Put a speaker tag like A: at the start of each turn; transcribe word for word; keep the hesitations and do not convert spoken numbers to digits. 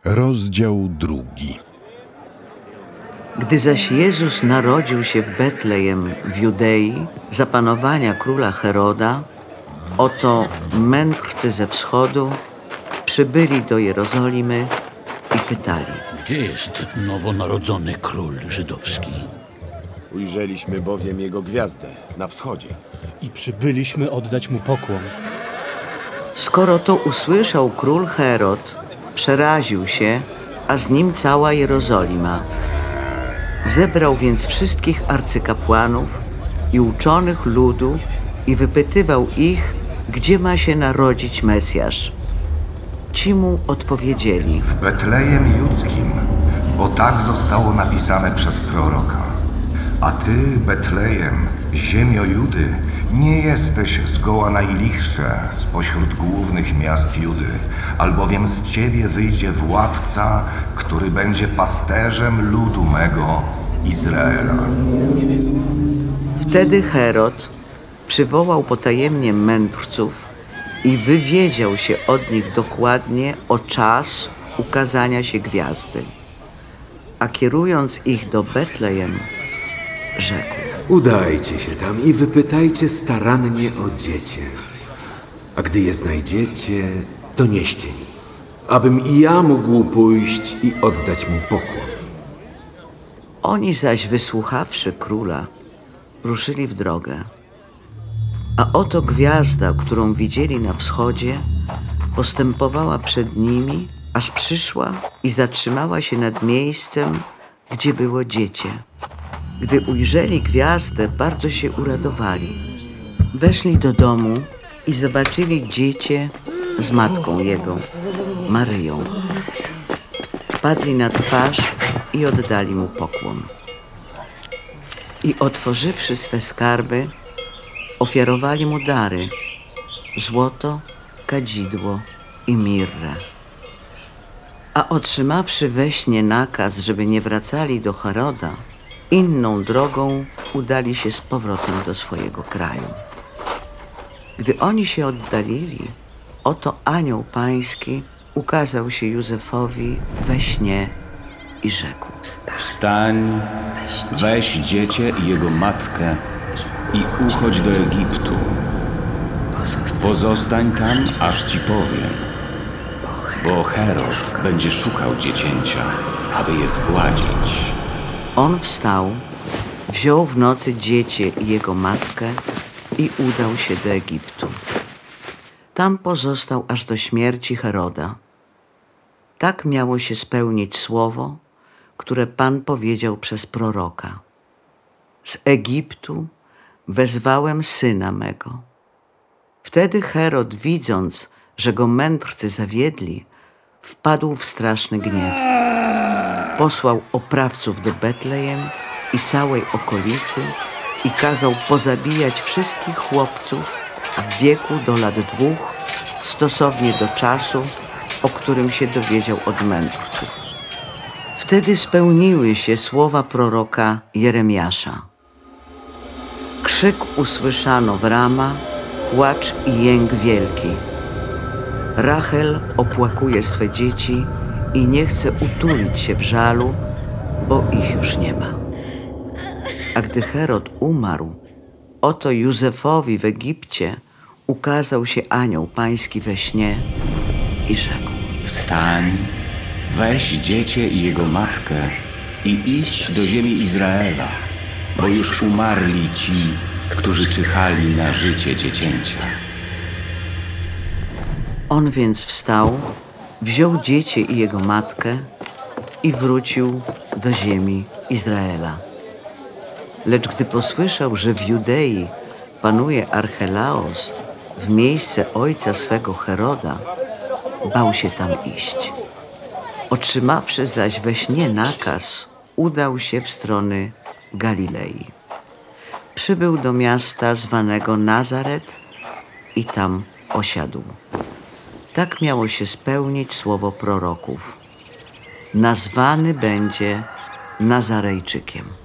A: Rozdział drugi.
B: Gdy zaś Jezus narodził się w Betlejem w Judei za panowania króla Heroda, oto mędrcy ze wschodu przybyli do Jerozolimy i pytali:
C: Gdzie jest nowonarodzony król żydowski?
D: Ujrzeliśmy bowiem jego gwiazdę na wschodzie.
E: I przybyliśmy oddać mu pokłon.
B: Skoro to usłyszał król Herod, przeraził się, a z nim cała Jerozolima. Zebrał więc wszystkich arcykapłanów i uczonych ludu i wypytywał ich, gdzie ma się narodzić Mesjasz. Ci mu odpowiedzieli:
F: W Betlejem Judzkim, bo tak zostało napisane przez proroka. A ty, Betlejem, ziemio Judy, nie jesteś zgoła najlichsze spośród głównych miast Judy, albowiem z ciebie wyjdzie władca, który będzie pasterzem ludu mego, Izraela.
B: Wtedy Herod przywołał potajemnie mędrców i wywiedział się od nich dokładnie o czas ukazania się gwiazdy. A kierując ich do Betlejem, rzekł:
G: Udajcie się tam i wypytajcie starannie o dziecię. A gdy je znajdziecie, to nieście mi, abym i ja mógł pójść i oddać mu pokłon.
B: Oni zaś, wysłuchawszy króla, ruszyli w drogę. A oto gwiazda, którą widzieli na wschodzie, postępowała przed nimi, aż przyszła i zatrzymała się nad miejscem, gdzie było dziecię. Gdy ujrzeli gwiazdę, bardzo się uradowali. Weszli do domu i zobaczyli dziecię z matką jego, Maryją. Padli na twarz i oddali mu pokłon. I otworzywszy swe skarby, ofiarowali mu dary: złoto, kadzidło i mirrę. A otrzymawszy we śnie nakaz, żeby nie wracali do Heroda, inną drogą udali się z powrotem do swojego kraju. Gdy oni się oddalili, oto anioł pański ukazał się Józefowi we śnie i rzekł:
H: Wstań, weź dziecię i jego matkę i uchodź do Egiptu. Pozostań tam, aż ci powiem, bo Herod będzie szukał dziecięcia, aby je zgładzić.
B: On wstał, wziął w nocy dziecię i jego matkę i udał się do Egiptu. Tam pozostał aż do śmierci Heroda. Tak miało się spełnić słowo, które Pan powiedział przez proroka: z Egiptu wezwałem syna mego. Wtedy Herod, widząc, że go mędrcy zawiedli, wpadł w straszny gniew. Posłał oprawców do Betlejem i całej okolicy i kazał pozabijać wszystkich chłopców w wieku do lat dwóch, stosownie do czasu, o którym się dowiedział od mędrców. Wtedy spełniły się słowa proroka Jeremiasza. Krzyk usłyszano w Rama, płacz i jęk wielki. Rachel opłakuje swe dzieci i nie chce utulić się w żalu, bo ich już nie ma. A gdy Herod umarł, oto Józefowi w Egipcie ukazał się anioł pański we śnie i rzekł:
H: Wstań, weź dziecię i jego matkę i idź do ziemi Izraela, bo już umarli ci, którzy czyhali na życie dziecięcia.
B: On więc wstał, wziął dziecię i jego matkę i wrócił do ziemi Izraela. Lecz gdy posłyszał, że w Judei panuje Archelaos w miejsce ojca swego Heroda, bał się tam iść. Otrzymawszy zaś we śnie nakaz, udał się w stronę Galilei. Przybył do miasta zwanego Nazaret i tam osiadł. Tak miało się spełnić słowo proroków: nazwany będzie Nazarejczykiem.